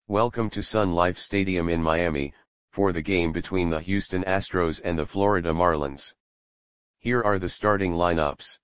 Welcome to Sun Life Stadium in Miami, for the game between the Houston Astros and the Florida Marlins. Here are the starting lineups.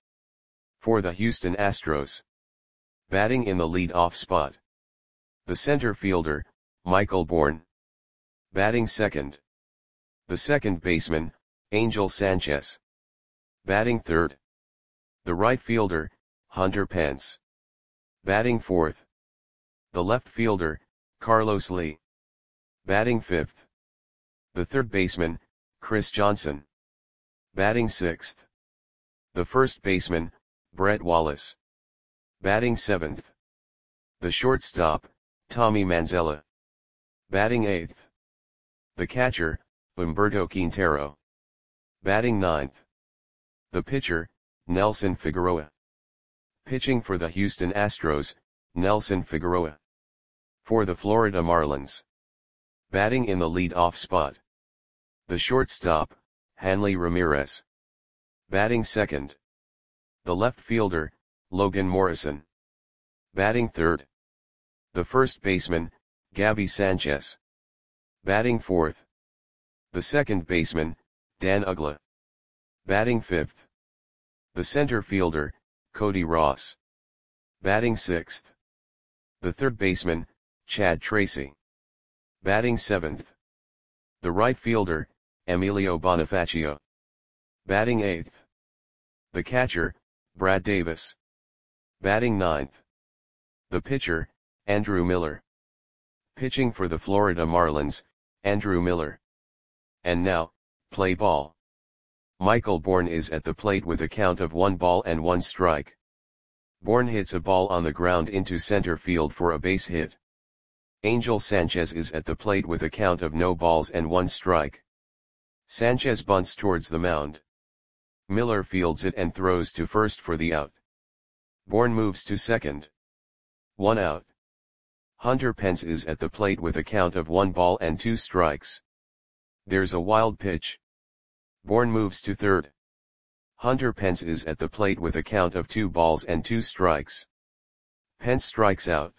For the Houston Astros. Batting in the lead-off spot. The center fielder, Michael Bourn. Batting second. The second baseman, Angel Sanchez. Batting third. The right fielder, Hunter Pence. Batting fourth. The left fielder, Carlos Lee. Batting fifth. The third baseman, Chris Johnson. Batting sixth. The first baseman, Brett Wallace. Batting seventh. The shortstop, Tommy Manzella. Batting eighth. The catcher, Humberto Quintero. Batting ninth. The pitcher, Nelson Figueroa. Pitching for the Houston Astros, Nelson Figueroa. For the Florida Marlins. Batting in the lead-off spot. The shortstop, Hanley Ramirez. Batting second. The left fielder, Logan Morrison. Batting third. The first baseman, Gabby Sanchez. Batting fourth. The second baseman, Dan Uggla. Batting fifth. The center fielder, Cody Ross. Batting sixth. The third baseman, Chad Tracy. Batting seventh. The right fielder, Emilio Bonifacio. Batting eighth. The catcher, Brad Davis. Batting ninth. The pitcher, Andrew Miller. Pitching for the Florida Marlins, Andrew Miller. And now, play ball. Michael Bourn is at the plate with a count of 1 ball and 1 strike. Bourn hits a ball on the ground into center field for a base hit. Angel Sanchez is at the plate with a count of 0 balls and 1 strike. Sanchez bunts towards the mound. Miller fields it and throws to first for the out. Bourn moves to second. 1 out. Hunter Pence is at the plate with a count of 1 ball and 2 strikes. There's a wild pitch. Bourn moves to third. Hunter Pence is at the plate with a count of 2 balls and 2 strikes. Pence strikes out.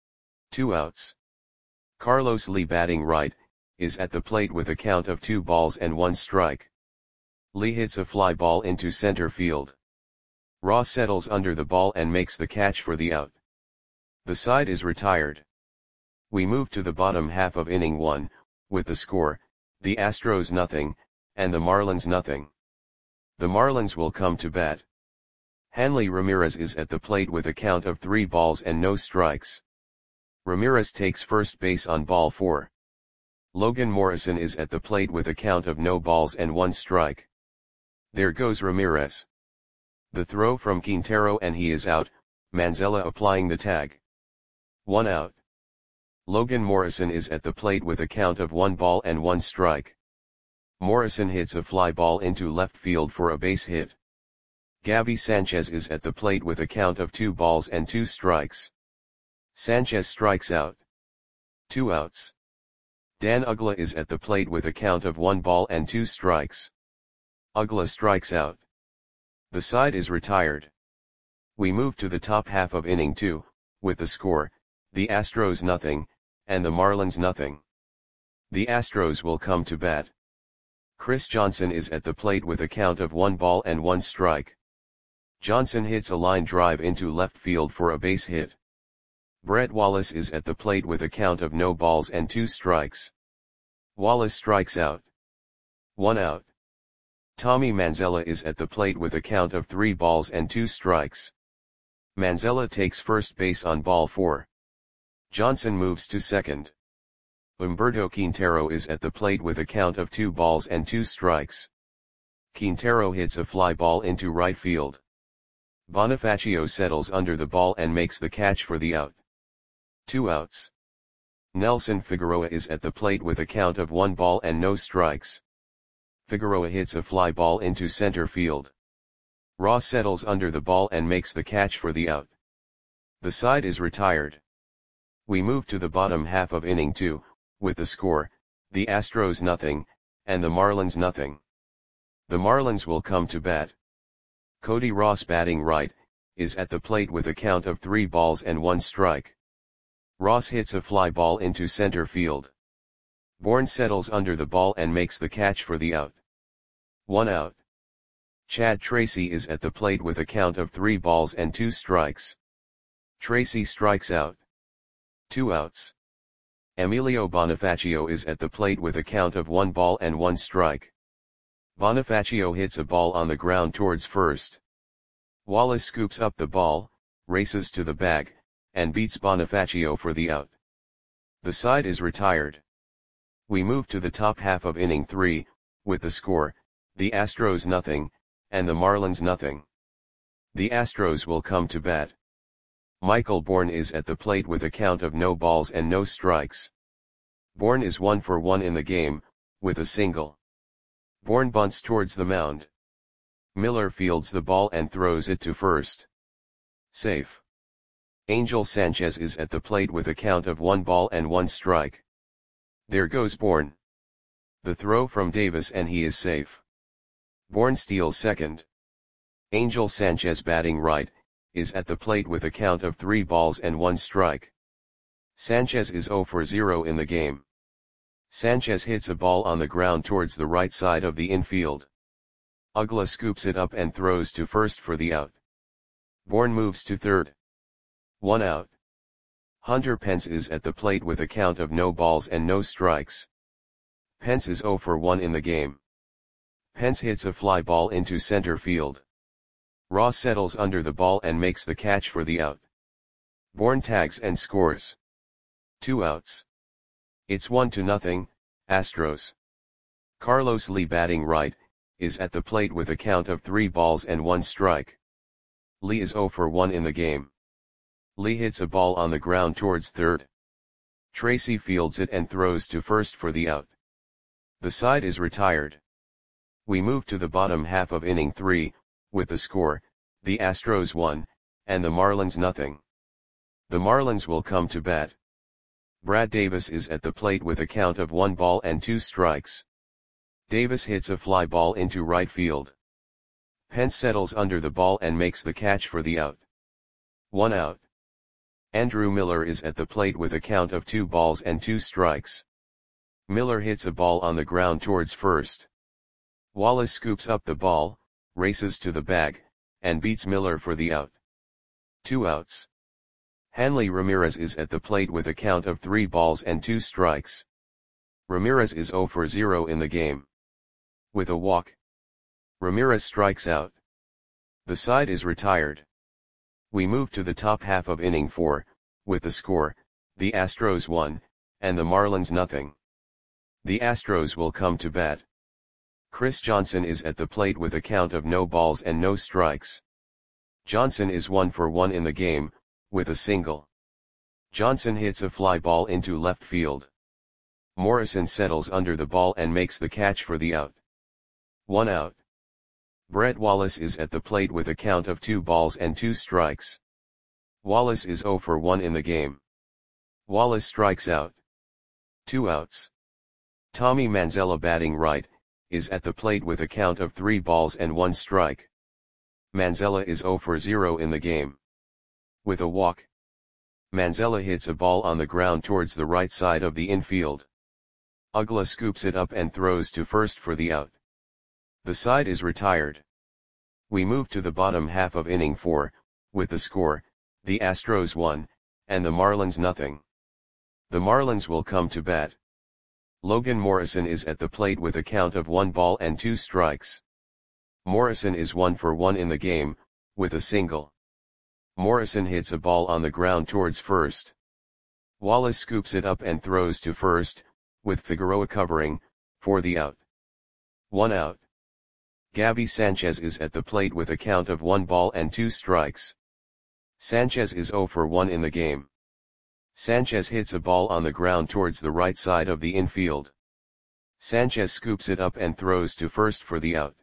2 outs. Carlos Lee, batting right, is at the plate with a count of 2 balls and 1 strike. Lee hits a fly ball into center field. Ross settles under the ball and makes the catch for the out. The side is retired. We move to the bottom half of inning 1, with the score, the Astros 0, and the Marlins 0. The Marlins will come to bat. Hanley Ramirez is at the plate with a count of 3 balls and no strikes. Ramirez takes first base on ball 4. Logan Morrison is at the plate with a count of 0 balls and 1 strike. There goes Ramirez. The throw from Quintero and he is out, Manzella applying the tag. 1 out. Logan Morrison is at the plate with a count of 1 ball and 1 strike. Morrison hits a fly ball into left field for a base hit. Gabby Sanchez is at the plate with a count of 2 balls and 2 strikes. Sanchez strikes out. 2 outs. Dan Uggla is at the plate with a count of 1 ball and 2 strikes. Uggla strikes out. The side is retired. We move to the top half of inning 2, with the score, the Astros 0, and the Marlins 0. The Astros will come to bat. Chris Johnson is at the plate with a count of 1 ball and 1 strike. Johnson hits a line drive into left field for a base hit. Brett Wallace is at the plate with a count of 0 balls and 2 strikes. Wallace strikes out. 1 out. Tommy Manzella is at the plate with a count of 3 balls and 2 strikes. Manzella takes first base on ball 4. Johnson moves to second. Humberto Quintero is at the plate with a count of 2 balls and 2 strikes. Quintero hits a fly ball into right field. Bonifacio settles under the ball and makes the catch for the out. 2 outs. Nelson Figueroa is at the plate with a count of 1 ball and no strikes. Figueroa hits a fly ball into center field. Ross settles under the ball and makes the catch for the out. The side is retired. We move to the bottom half of inning 2, with the score, the Astros 0, and the Marlins 0. The Marlins will come to bat. Cody Ross, batting right, is at the plate with a count of 3 balls and 1 strike. Ross hits a fly ball into center field. Bourne settles under the ball and makes the catch for the out. 1 out. Chad Tracy is at the plate with a count of 3 balls and 2 strikes. Tracy strikes out. 2 outs. Emilio Bonifacio is at the plate with a count of 1 ball and 1 strike. Bonifacio hits a ball on the ground towards first. Wallace scoops up the ball, races to the bag, and beats Bonifacio for the out. The side is retired. We move to the top half of inning 3, with the score, the Astros 0, and the Marlins 0. The Astros will come to bat. Michael Bourne is at the plate with a count of no balls and no strikes. Bourne is 1 for 1 in the game, with a single. Bourne bunts towards the mound. Miller fields the ball and throws it to first. Safe. Angel Sanchez is at the plate with a count of 1 ball and 1 strike. There goes Bourne. The throw from Davis and he is safe. Bourne steals second. Angel Sanchez, batting right, is at the plate with a count of 3 balls and 1 strike. Sanchez is 0 for 0 in the game. Sanchez hits a ball on the ground towards the right side of the infield. Uggla scoops it up and throws to first for the out. Bourne moves to third. 1 out. Hunter Pence is at the plate with a count of no balls and no strikes. Pence is 0 for 1 in the game. Pence hits a fly ball into center field. Ross settles under the ball and makes the catch for the out. Bourne tags and scores. 2 outs. It's 1-0, Astros. Carlos Lee, batting right, is at the plate with a count of 3 balls and 1 strike. Lee is 0 for 1 in the game. Lee hits a ball on the ground towards third. Tracy fields it and throws to first for the out. The side is retired. We move to the bottom half of inning 3, with the score, the Astros 1, and the Marlins 0. The Marlins will come to bat. Brad Davis is at the plate with a count of 1 ball and 2 strikes. Davis hits a fly ball into right field. Pence settles under the ball and makes the catch for the out. 1 out. Andrew Miller is at the plate with a count of 2 balls and 2 strikes. Miller hits a ball on the ground towards first. Wallace scoops up the ball, races to the bag, and beats Miller for the out. 2 outs. Hanley Ramirez is at the plate with a count of 3 balls and 2 strikes. Ramirez is 0 for 0 in the game. With a walk, Ramirez strikes out. The side is retired. We move to the top half of inning 4, with the score, the Astros 1, and the Marlins 0. The Astros will come to bat. Chris Johnson is at the plate with a count of no balls and no strikes. Johnson is 1 for 1 in the game, with a single. Johnson hits a fly ball into left field. Morrison settles under the ball and makes the catch for the out. 1 out. Brett Wallace is at the plate with a count of 2 balls and 2 strikes. Wallace is 0 for 1 in the game. Wallace strikes out. 2 outs. Tommy Manzella, batting right, is at the plate with a count of 3 balls and 1 strike. Manzella is 0 for 0 in the game. With a walk, Manzella hits a ball on the ground towards the right side of the infield. Uggla scoops it up and throws to first for the out. The side is retired. We move to the bottom half of inning 4, with the score, the Astros 1, and the Marlins 0. The Marlins will come to bat. Logan Morrison is at the plate with a count of 1 ball and 2 strikes. Morrison is 1 for 1 in the game, with a single. Morrison hits a ball on the ground towards first. Wallace scoops it up and throws to first, with Figueroa covering, for the out. 1 out. Gabby Sanchez is at the plate with a count of 1 ball and 2 strikes. Sanchez is 0 for 1 in the game. Sanchez hits a ball on the ground towards the right side of the infield. Sanchez scoops it up and throws to first for the out.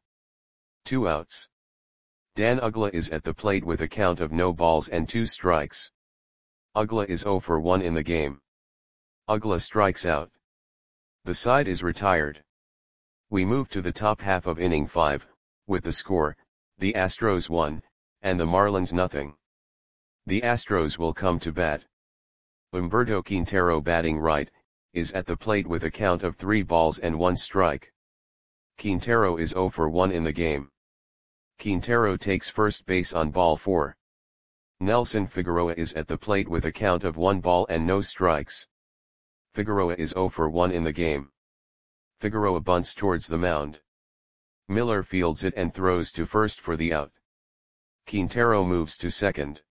2 outs. Dan Uggla is at the plate with a count of no balls and 2 strikes. Uggla is 0 for 1 in the game. Uggla strikes out. The side is retired. We move to the top half of inning 5, with the score, the Astros 1, and the Marlins 0. The Astros will come to bat. Humberto Quintero, batting right, is at the plate with a count of 3 balls and 1 strike. Quintero is 0 for 1 in the game. Quintero takes first base on ball 4. Nelson Figueroa is at the plate with a count of 1 ball and no strikes. Figueroa is 0 for 1 in the game. Figueroa bunts towards the mound. Miller fields it and throws to first for the out. Quintero moves to second.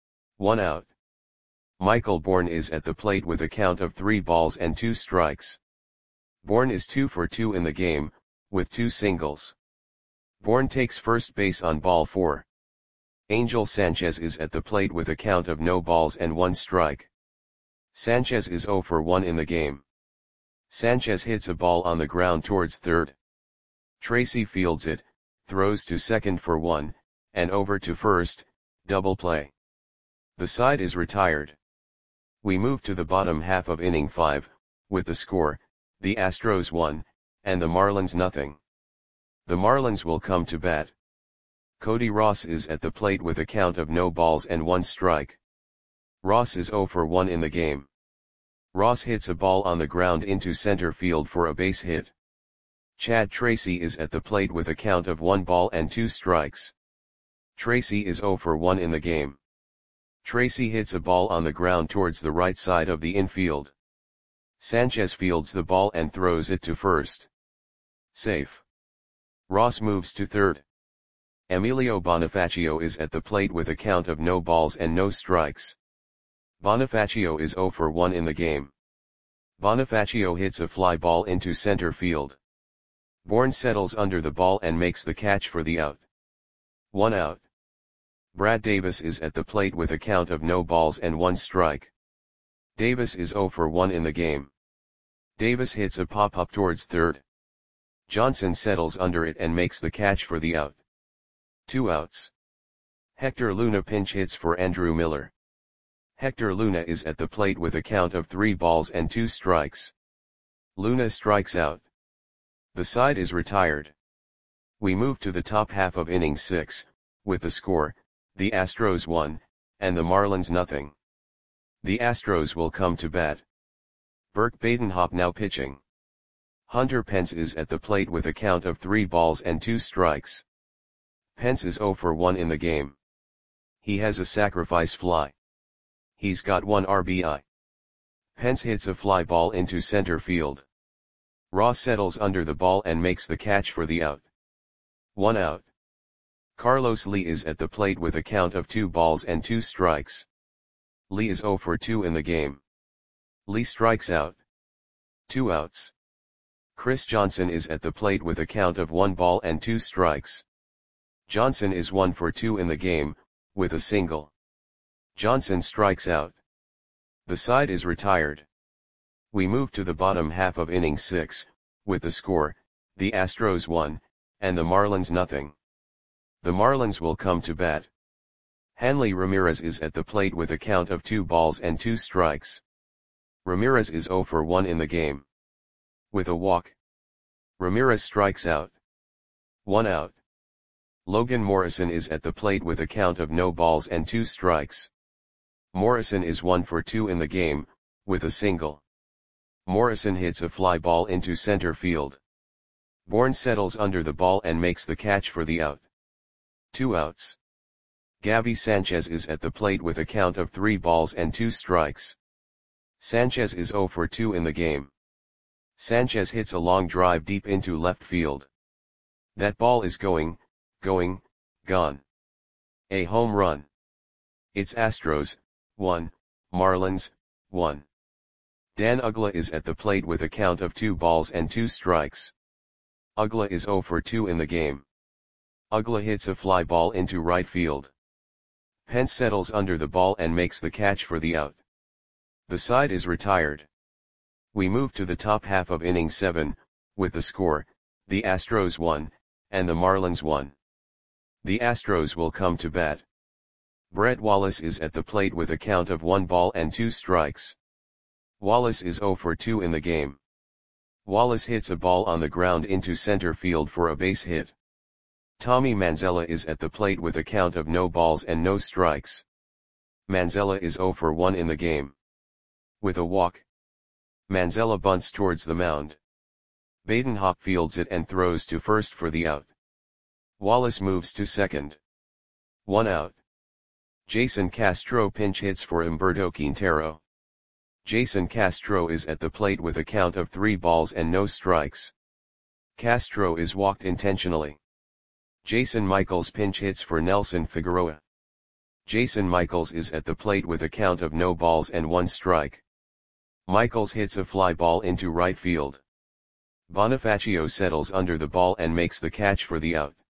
1 out. Michael Bourne is at the plate with a count of 3 balls and 2 strikes. Bourne is 2 for 2 in the game, with 2 singles. Bourne takes first base on ball 4. Angel Sanchez is at the plate with a count of no balls and 1 strike. Sanchez is 0 for 1 in the game. Sanchez hits a ball on the ground towards third. Tracy fields it, throws to second for 1, and over to first, double play. The side is retired. We move to the bottom half of inning 5, with the score, the Astros 1, and the Marlins nothing. The Marlins will come to bat. Cody Ross is at the plate with a count of no balls and 1 strike. Ross is 0 for 1 in the game. Ross hits a ball on the ground into center field for a base hit. Chad Tracy is at the plate with a count of 1 ball and 2 strikes. Tracy is 0 for 1 in the game. Tracy hits a ball on the ground towards the right side of the infield. Sanchez fields the ball and throws it to first. Safe. Ross moves to third. Emilio Bonifacio is at the plate with a count of no balls and no strikes. Bonifacio is 0 for 1 in the game. Bonifacio hits a fly ball into center field. Bourne settles under the ball and makes the catch for the out. 1 out. Brad Davis is at the plate with a count of no balls and 1 strike. Davis is 0 for 1 in the game. Davis hits a pop-up towards third. Johnson settles under it and makes the catch for the out. 2 outs. Hector Luna pinch hits for Andrew Miller. Hector Luna is at the plate with a count of 3 balls and 2 strikes. Luna strikes out. The side is retired. We move to the top half of inning 6, with the score, the Astros 1, and the Marlins nothing. The Astros will come to bat. Burke Badenhop now pitching. Hunter Pence is at the plate with a count of 3 balls and 2 strikes. Pence is 0 for 1 in the game. He has a sacrifice fly. He's got 1 RBI. Pence hits a fly ball into center field. Ross settles under the ball and makes the catch for the out. 1 out. Carlos Lee is at the plate with a count of 2 balls and 2 strikes. Lee is 0 for 2 in the game. Lee strikes out. 2 outs. Chris Johnson is at the plate with a count of 1 ball and 2 strikes. Johnson is 1 for 2 in the game, with a single. Johnson strikes out. The side is retired. We move to the bottom half of inning 6, with the score, the Astros 1, and the Marlins nothing. The Marlins will come to bat. Hanley Ramirez is at the plate with a count of 2 balls and 2 strikes. Ramirez is 0 for 1 in the game. With a walk. Ramirez strikes out. 1 out. Logan Morrison is at the plate with a count of no balls and 2 strikes. Morrison is 1 for 2 in the game, with a single. Morrison hits a fly ball into center field. Bourne settles under the ball and makes the catch for the out. 2 outs. Gabby Sanchez is at the plate with a count of 3 balls and 2 strikes. Sanchez is 0 for 2 in the game. Sanchez hits a long drive deep into left field. That ball is gone. A home run. It's Astros, 1, Marlins, 1. Dan Uggla is at the plate with a count of 2 balls and 2 strikes. Uggla is 0 for 2 in the game. Uggla hits a fly ball into right field. Pence settles under the ball and makes the catch for the out. The side is retired. We move to the top half of inning 7, with the score, the Astros 1, and the Marlins 1. The Astros will come to bat. Brett Wallace is at the plate with a count of 1 ball and 2 strikes. Wallace is 0 for 2 in the game. Wallace hits a ball on the ground into center field for a base hit. Tommy Manzella is at the plate with a count of no balls and no strikes. Manzella is 0 for 1 in the game. With a walk, Manzella bunts towards the mound. Badenhop fields it and throws to first for the out. Wallace moves to second. 1 out. Jason Castro pinch hits for Humberto Quintero. Jason Castro is at the plate with a count of 3 balls and no strikes. Castro is walked intentionally. Jason Michaels pinch hits for Nelson Figueroa. Jason Michaels is at the plate with a count of no balls and 1 strike. Michaels hits a fly ball into right field. Bonifacio settles under the ball and makes the catch for the out.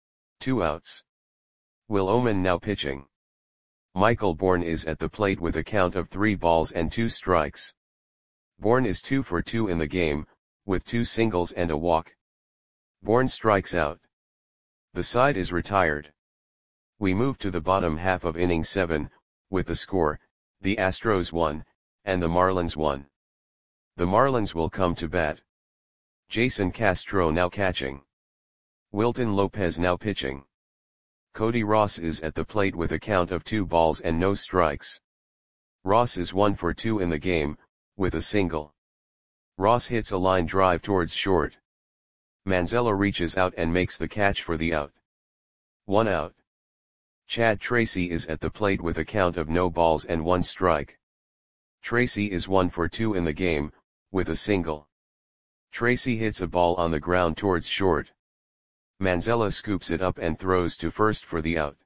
2 outs. Will Oman now pitching. Michael Bourne is at the plate with a count of 3 balls and 2 strikes. Bourne is 2 for 2 in the game, with 2 singles and a walk. Bourne strikes out. The side is retired. We move to the bottom half of inning 7, with the score, the Astros 1, and the Marlins 1. The Marlins will come to bat. Jason Castro now catching. Wilton Lopez now pitching. Cody Ross is at the plate with a count of 2 balls and no strikes. Ross is 1 for 2 in the game, with a single. Ross hits a line drive towards short. Manzella reaches out and makes the catch for the out. 1 out. Chad Tracy is at the plate with a count of no balls and 1 strike. Tracy is 1 for 2 in the game, with a single. Tracy hits a ball on the ground towards short. Manzella scoops it up and throws to first for the out.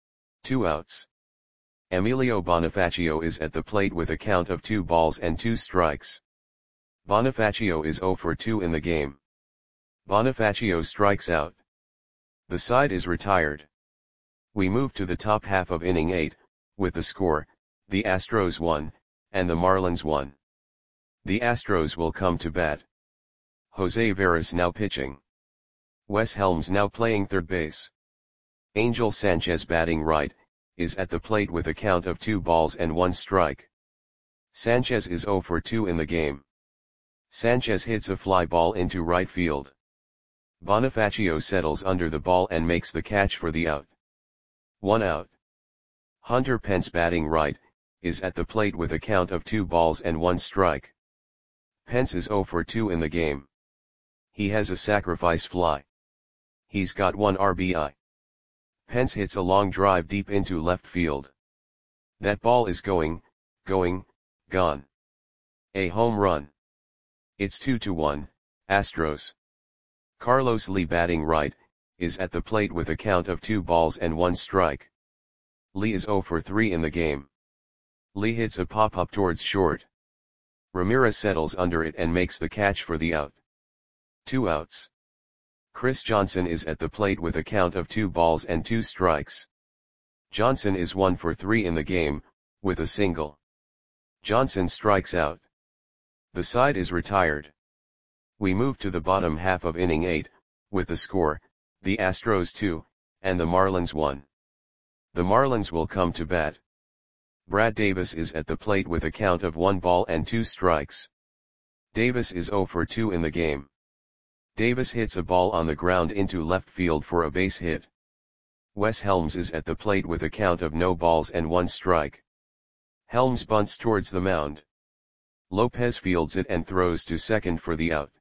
2 outs. Emilio Bonifacio is at the plate with a count of 2 balls and 2 strikes. Bonifacio is 0 for 2 in the game. Bonifacio strikes out. The side is retired. We move to the top half of inning 8, with the score, the Astros 1, and the Marlins 1. The Astros will come to bat. Jose Veras now pitching. Wes Helms now playing third base. Angel Sanchez batting right, is at the plate with a count of 2 balls and 1 strike. Sanchez is 0 for 2 in the game. Sanchez hits a fly ball into right field. Bonifacio settles under the ball and makes the catch for the out. 1 out. Hunter Pence batting right, is at the plate with a count of 2 balls and 1 strike. Pence is 0 for 2 in the game. He has a sacrifice fly. He's got 1 RBI. Pence hits a long drive deep into left field. That ball is gone. A home run. It's 2-1, Astros. Carlos Lee batting right, is at the plate with a count of 2 balls and 1 strike. Lee is 0 for 3 in the game. Lee hits a pop-up towards short. Ramirez settles under it and makes the catch for the out. 2 outs. Chris Johnson is at the plate with a count of 2 balls and 2 strikes. Johnson is 1 for 3 in the game, with a single. Johnson strikes out. The side is retired. We move to the bottom half of inning 8, with the score, the Astros 2, and the Marlins 1. The Marlins will come to bat. Brad Davis is at the plate with a count of 1 ball and 2 strikes. Davis is 0 for 2 in the game. Davis hits a ball on the ground into left field for a base hit. Wes Helms is at the plate with a count of no balls and 1 strike. Helms bunts towards the mound. Lopez fields it and throws to second for the out.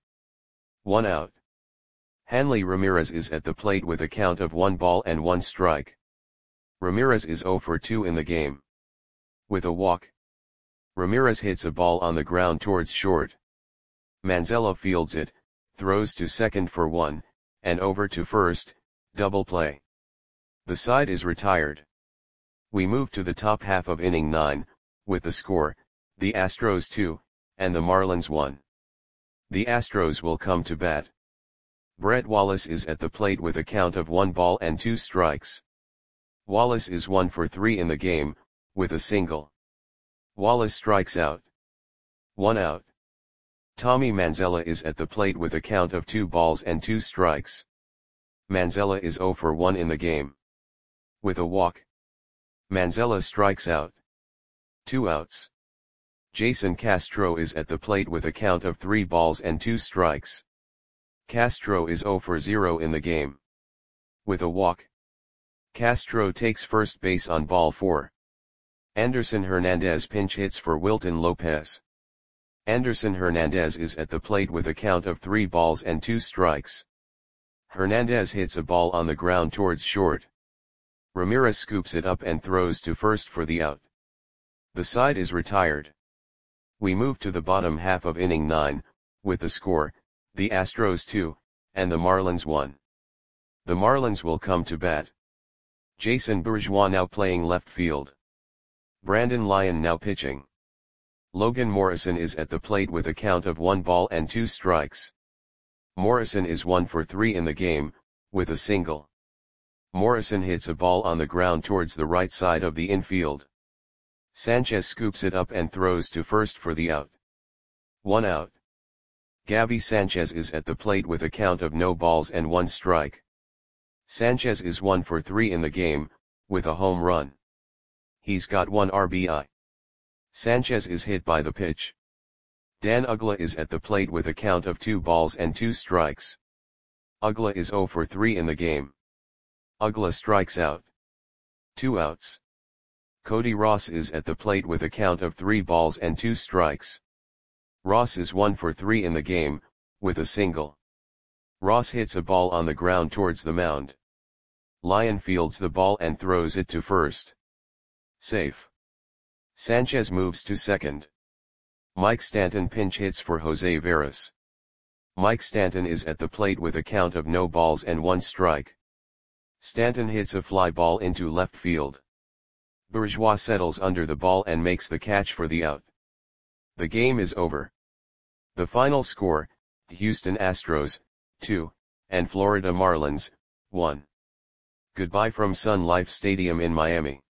1 out. Hanley Ramirez is at the plate with a count of 1 ball and 1 strike. Ramirez is 0 for 2 in the game. With a walk, Ramirez hits a ball on the ground towards short. Manzella fields it, throws to second for 1, and over to first, double play. The side is retired. We move to the top half of inning 9, with the score, the Astros 2, and the Marlins 1. The Astros will come to bat. Brett Wallace is at the plate with a count of 1 ball and 2 strikes. Wallace is 1 for 3 in the game, with a single. Wallace strikes out. 1 out. Tommy Manzella is at the plate with a count of 2 balls and 2 strikes. Manzella is 0 for 1 in the game. With a walk, Manzella strikes out. 2 outs. Jason Castro is at the plate with a count of 3 balls and 2 strikes. Castro is 0 for 0 in the game. With a walk, Castro takes first base on ball 4. Anderson Hernandez pinch hits for Wilton Lopez. Anderson Hernandez is at the plate with a count of 3 balls and 2 strikes. Hernandez hits a ball on the ground towards short. Ramirez scoops it up and throws to first for the out. The side is retired. We move to the bottom half of inning 9, with the score, the Astros 2, and the Marlins 1. The Marlins will come to bat. Jason Bourgeois now playing left field. Brandon Lyon now pitching. Logan Morrison is at the plate with a count of 1 ball and 2 strikes. Morrison is 1 for 3 in the game, with a single. Morrison hits a ball on the ground towards the right side of the infield. Sanchez scoops it up and throws to first for the out. 1 out. Gabby Sanchez is at the plate with a count of no balls and 1 strike. Sanchez is 1 for 3 in the game, with a home run. He's got 1 RBI. Sanchez is hit by the pitch. Dan Uggla is at the plate with a count of 2 balls and 2 strikes. Uggla is 0 for 3 in the game. Uggla strikes out. 2 outs. Cody Ross is at the plate with a count of 3 balls and 2 strikes. Ross is 1 for 3 in the game, with a single. Ross hits a ball on the ground towards the mound. Lyon fields the ball and throws it to first. Safe. Sanchez moves to second. Mike Stanton pinch hits for Jose Veras. Mike Stanton is at the plate with a count of no balls and 1 strike. Stanton hits a fly ball into left field. Bourgeois settles under the ball and makes the catch for the out. The game is over. The final score, Houston Astros, 2, and Florida Marlins, 1. Goodbye from Sun Life Stadium in Miami.